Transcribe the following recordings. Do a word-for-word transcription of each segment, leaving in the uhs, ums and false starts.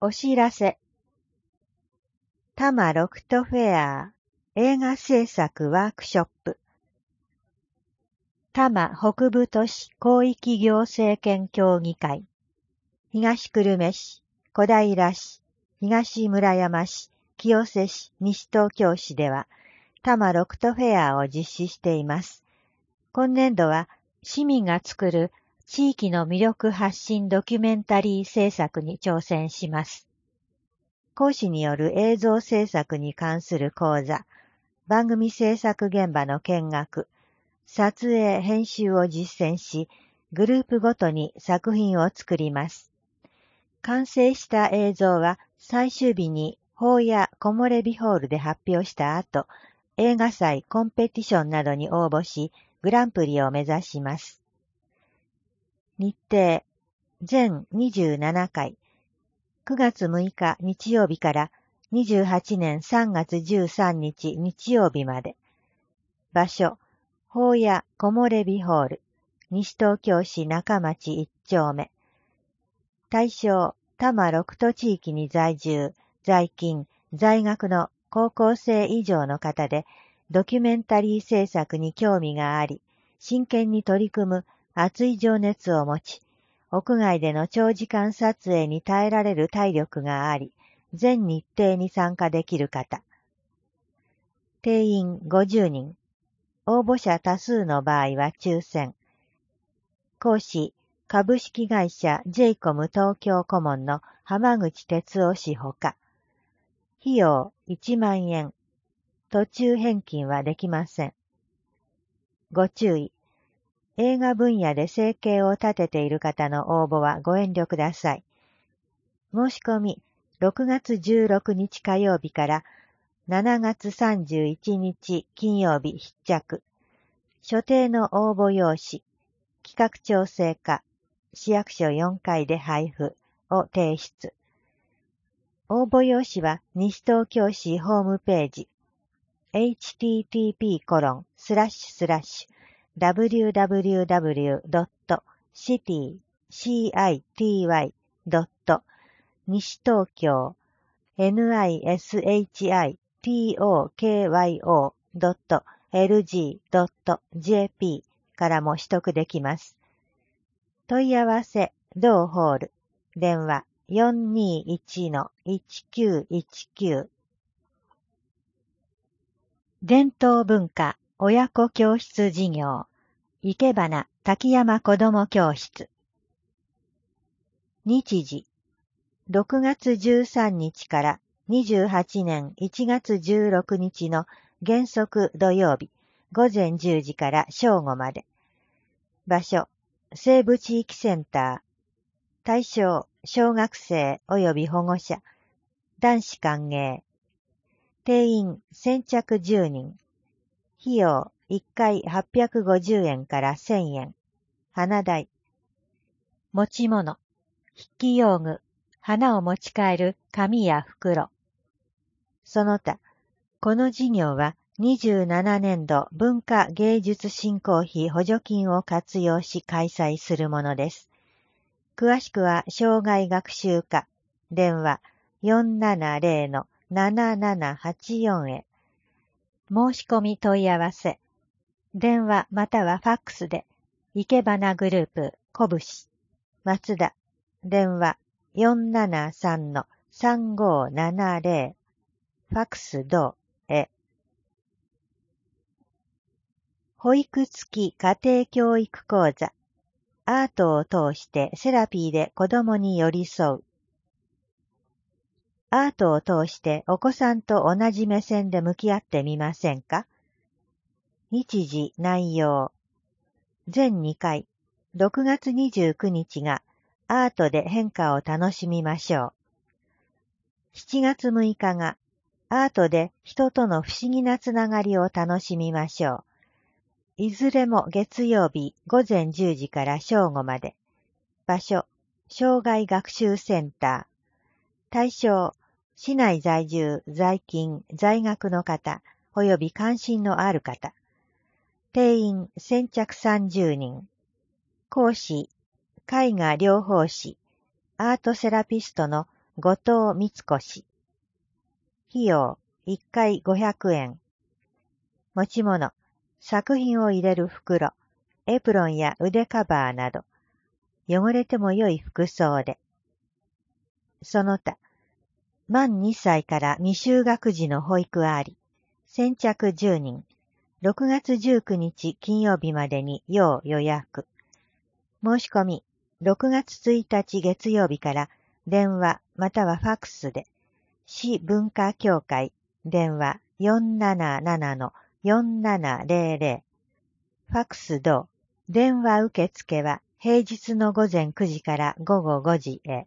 お知らせ。多摩ロクトフェア映画制作ワークショップ。多摩北部都市広域行政権協議会。東久留米市、小平市、東村山市、清瀬市、西東京市では、多摩ロクトフェアを実施しています。今年度は、市民が作る地域の魅力発信ドキュメンタリー制作に挑戦します。講師による映像制作に関する講座、番組制作現場の見学、撮影・編集を実践し、グループごとに作品を作ります。完成した映像は最終日に法や木漏れ日ホールで発表した後、映画祭、コンペティションなどに応募し、グランプリを目指します。日程、全にじゅうななかい、くがつむいか日曜日からにじゅうはちねんさんがつじゅうさんにち日曜日まで。場所、法や木漏れ日ホール、西東京市中町いっちょうめ。対象、多摩ろく都地域に在住、在勤、在学の高校生以上の方で、ドキュメンタリー制作に興味があり、真剣に取り組む熱い情熱を持ち、屋外での長時間撮影に耐えられる体力があり、全日程に参加できる方。定員ごじゅうにん。応募者多数の場合は抽選。講師、株式会社 ジェイコム 東京顧問の浜口哲夫氏ほか。費用いちまんえん。途中返金はできません。ご注意。映画分野で生計を立てている方の応募はご遠慮ください。申し込み、ろくがつじゅうろくにち火曜日からしちがつさんじゅういちにち金曜日必着。所定の応募用紙、企画調整課、市役所よんかいで配布を提出。応募用紙は西東京市ホームページ、エイチティーティーピーコロンスラッシュスラッシュダブリューダブリューダブリュードットシティシーアイティーワイドット西東京 ニシ東京ドットエルジードットジェーピー からも取得できます。問い合わせ、同ホール、電話 よんにいちのいちきゅういちきゅう。伝統文化親子教室事業、いけばな滝山子ども教室。日時、ろくがつじゅうさんにちからにじゅうはちねんいちがつじゅうろくにちの原則土曜日、ごぜんじゅうじから正午まで。場所、西部地域センター。対象、小学生及び保護者。男子歓迎。定員先着じゅうにん。費用いっかいはっぴゃくごじゅうえんからせんえん。花代。持ち物。筆記用具。花を持ち帰る紙や袋。その他、この事業はにじゅうななねんど文化芸術振興費補助金を活用し開催するものです。詳しくは障害学習課、電話 よんななゼロのななななはちよん へ。申し込み問い合わせ。電話またはファックスで、いけばなグループ、こぶし、松田、電話 よんななさんのさんごななゼロ、ファックス同へ。保育付き家庭教育講座。アートを通してセラピーで子供に寄り添う。アートを通してお子さんと同じ目線で向き合ってみませんか？日時内容。全にかい、ろくがつにじゅうくにちがアートで変化を楽しみましょう。しちがつむいかがアートで人との不思議なつながりを楽しみましょう。いずれも月曜日ごぜんじゅうじから正午まで。場所、障害学習センター。対象、市内在住、在勤、在学の方、及び関心のある方。定員先着さんじゅうにん。講師、絵画療法士、アートセラピストの後藤光越。費用、いっかいごひゃくえん。持ち物、作品を入れる袋、エプロンや腕カバーなど、汚れても良い服装で。その他、満にさいから未就学児の保育あり、先着じゅうにん、ろくがつじゅうくにち金曜日までに要予約。申し込み、ろくがつついたち月曜日から電話またはファックスで、市文化協会電話 よんななななのよんななぜろぜろ。ファックス同、電話受付は平日の午前くじから午後ごじへ。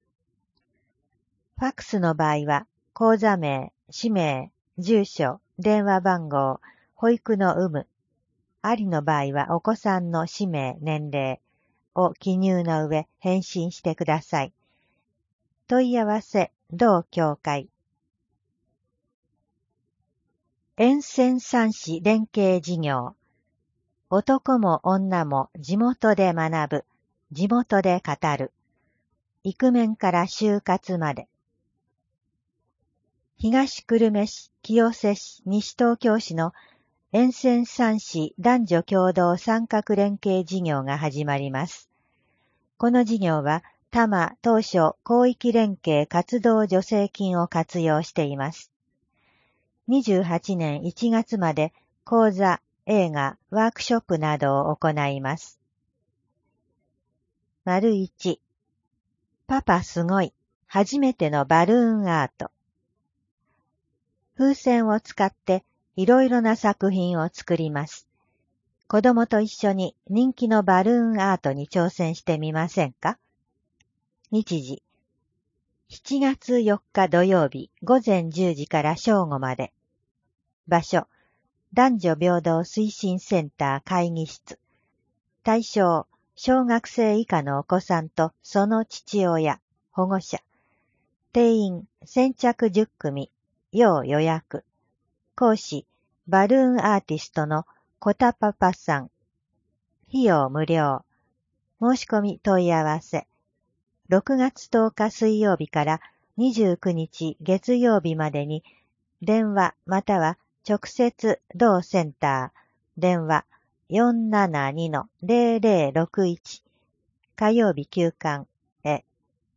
ファックスの場合は、口座名、氏名、住所、電話番号、保育の有無、ありの場合はお子さんの氏名、年齢を記入の上返信してください。問い合わせ、同協会。沿線三市連携事業。男も女も地元で学ぶ、地元で語る。イクメンから就活まで。東久留米市、清瀬市、西東京市の沿線三市男女共同参画連携事業が始まります。この事業は多摩当初広域連携活動助成金を活用しています。にじゅうはちねんいちがつまで講座、映画、ワークショップなどを行います。丸いち、パパすごい、初めてのバルーンアート。風船を使っていろいろな作品を作ります。子供と一緒に人気のバルーンアートに挑戦してみませんか？日時、しちがつよっか土曜日午前じゅうじから正午まで。場所、男女平等推進センター会議室。対象、小学生以下のお子さんとその父親、保護者。定員、先着じゅっくみ、要予約。講師、バルーンアーティストのコタパパさん。費用無料。申し込み問い合わせ。ろくがつとおか水曜日からにじゅうくにち月曜日までに電話または直接同センター電話 よんななにのぜろぜろろくいち 火曜日休館へ。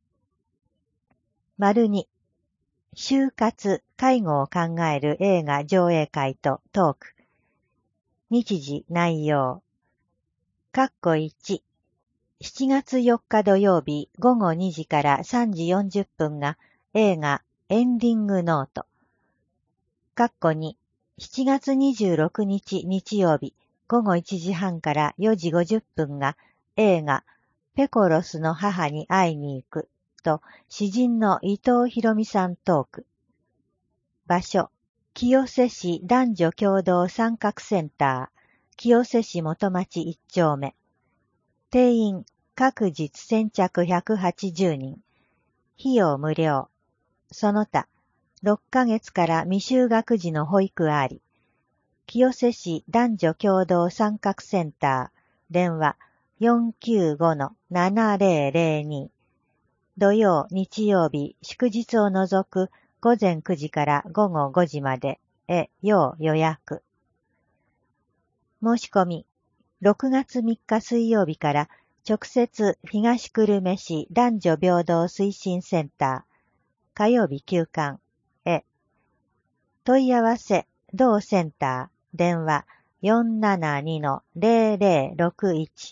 丸に、就活介護を考える映画上映会とトーク。日時内容。括弧いち、しちがつよっか土曜日ごごにじからさんじよんじゅっぷんが映画エンディングノート。括弧に、しちがつにじゅうろくにち日曜日ごごいちじはんからよじごじゅっぷんが映画ペコロスの母に会いに行くと詩人の伊藤博美さんトーク。場所、清瀬市男女共同参画センター、清瀬市元町いっちょうめ。定員、各日先着ひゃくはちじゅうにん。費用無料。その他、ろっかげつから未就学児の保育あり。清瀬市男女共同参画センター、電話 よんきゅうごのななぜろぜろに。土曜、日曜日、祝日を除く午前くじから午後ごじまでへ要予約。申し込み、ろくがつみっか水曜日から直接東久留米市男女平等推進センター、火曜日休館へ。問い合わせ、同センター、電話 よんななにのぜろぜろろくいち。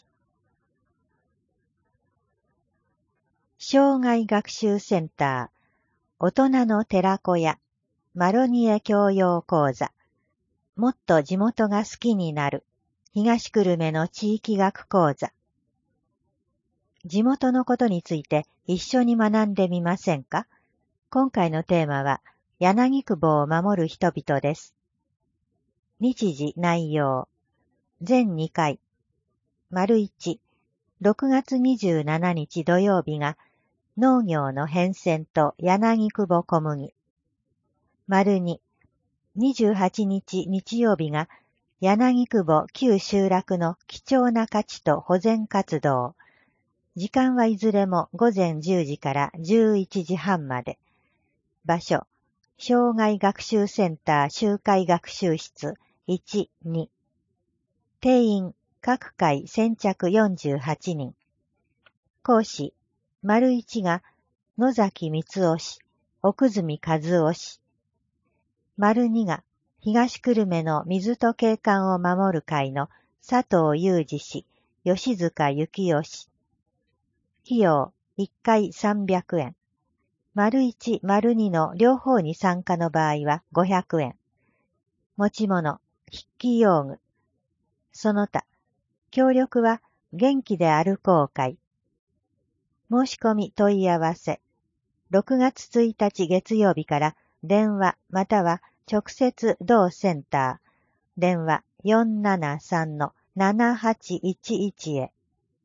障害学習センター、大人の寺子屋、マロニエ教養講座、もっと地元が好きになる、東久留米の地域学講座。地元のことについて一緒に学んでみませんか？今回のテーマは、柳久保を守る人々です。日時内容。全にかい。丸いち、ろくがつにじゅうしちにち土曜日が農業の変遷と柳久保小麦。丸に、にじゅうはちにち日曜日が柳久保旧集落の貴重な価値と保全活動。 時間はいずれもごぜんじゅうじからじゅういちじはんまで。場所、障害学習センター集会学習室いち、に。定員、各回先着よんじゅうはちにん。講師、丸いちが野崎光夫氏、奥住和夫氏。丸にが東久留米の水と景観を守る会の佐藤裕二氏、吉塚幸夫氏。費用いっかいさんびゃくえん。丸いち、丸にの両方に参加の場合はごひゃくえん。持ち物、筆記用具。その他、協力は元気で歩こう会。申し込み問い合わせ。ろくがつついたち月曜日から電話または直接同センター、電話 よんななさんのななはちいちいち へ。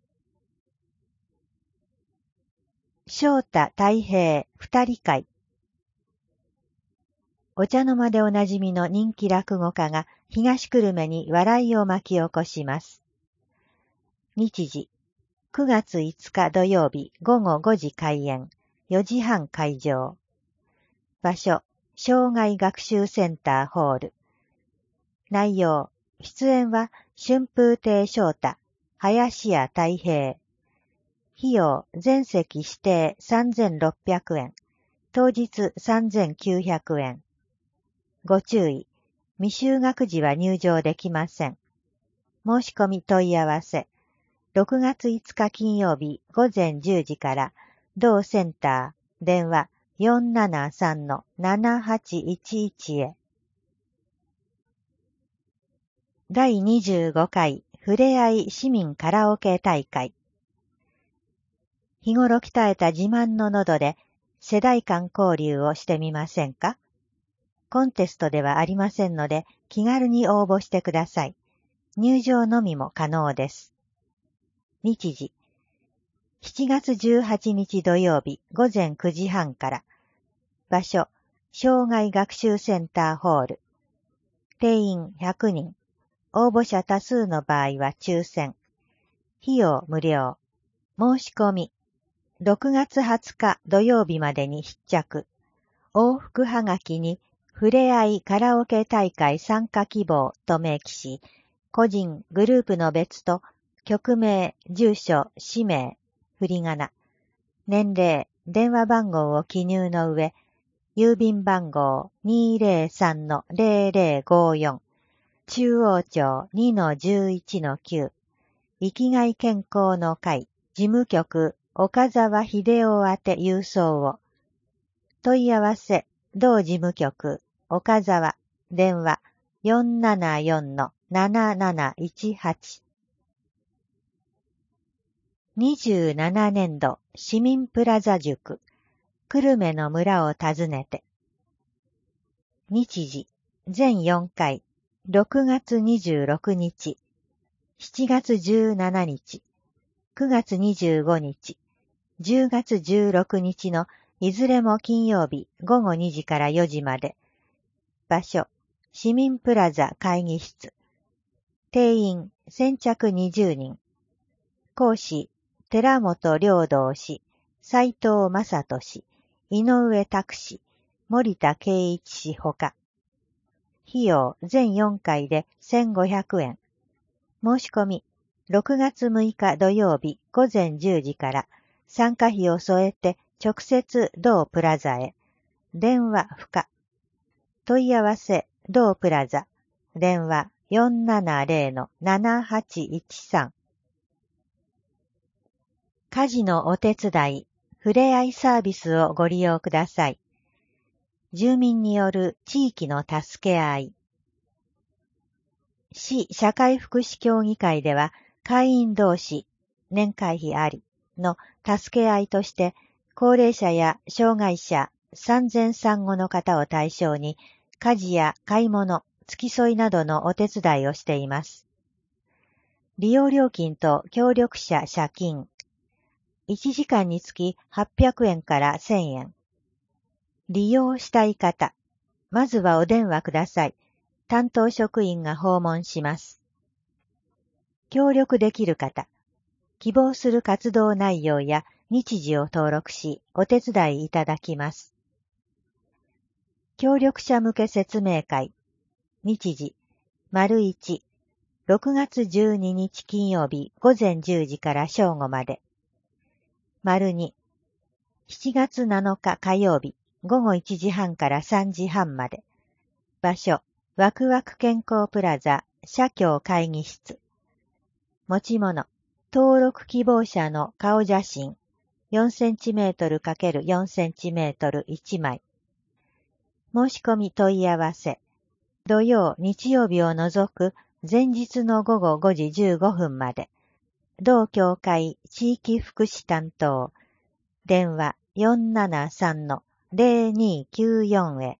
翔太太平二人会。お茶の間でおなじみの人気落語家が東久留米に笑いを巻き起こします。日時、くがついつか土曜日ごごごじ開演、よじはん会場。場所、障害学習センターホール。内容、出演は春風亭昇太、林家太平。費用、全席指定さんぜんろっぴゃくえん、当日さんぜんきゅうひゃくえん。ご注意、未就学児は入場できません。申し込み問い合わせ。ろくがついつか金曜日ごぜんじゅうじから同センター、電話 よんななさんのななはちいちいち へ。だいにじゅうごかいふれあい市民カラオケ大会。日頃鍛えた自慢の喉で世代間交流をしてみませんか？コンテストではありませんので気軽に応募してください。入場のみも可能です。日時、しちがつじゅうはちにち土曜日ごぜんくじはんから。場所、障害学習センターホール。定員ひゃくにん。応募者多数の場合は抽選。費用無料。申し込み。ろくがつはつか土曜日までに必着。往復はがきに、ふれあいカラオケ大会参加希望と明記し、個人、グループの別と、局名、住所、氏名、振り仮名、年齢、電話番号を記入の上、郵便番号 にーぜろさんのぜろぜろごよん、中央町 にのじゅういちのきゅう、生きがい健康の会、事務局、岡沢秀夫宛て郵送を。問い合わせ、同事務局、岡沢、電話 よんななよんのなななないちはち。にじゅうななねんど市民プラザ塾、久留米の村を訪ねて。日時、全よんかい、ろくがつにじゅうろくにち、しちがつじゅうしちにち、くがつにじゅうごにち、じゅうがつじゅうろくにちのいずれも金曜日ごごにじからよじまで。場所、市民プラザ会議室。定員、先着にじゅうにん。講師、寺本良道氏、斉藤正人氏、井上拓氏、森田圭一氏ほか。費用全よんかいでせんごひゃくえん。申し込み、ろくがつむいか土曜日ごぜんじゅうじから参加費を添えて直接同プラザへ。電話不可。問い合わせ同プラザ。電話 よんななぜろのななはちいちさん。家事のお手伝い、ふれあいサービスをご利用ください。住民による地域の助け合い。市社会福祉協議会では、会員同士、年会費ありの助け合いとして、高齢者や障害者、産前産後の方を対象に、家事や買い物、付き添いなどのお手伝いをしています。利用料金と協力者謝金。いちじかんにつきはっぴゃくえんからせんえん。利用したい方、まずはお電話ください。担当職員が訪問します。協力できる方、 希望する活動内容や日時を登録し、お手伝いいただきます。協力者向け説明会。日時、丸いち、ろくがつじゅうににち金曜日午前じゅうじから正午まで。丸に、しちがつなのか火曜日午後いちじはんからさんじはんまで。場所、ワクワク健康プラザ社協会議室。持ち物、登録希望者の顔写真 よんセンチメートル×よんセンチメートルいちまい。申し込み問い合わせ。土曜、日曜日を除く前日の午後ごじじゅうごふんまで。同協会地域福祉担当。電話 よんななさんのぜろにきゅうよん へ。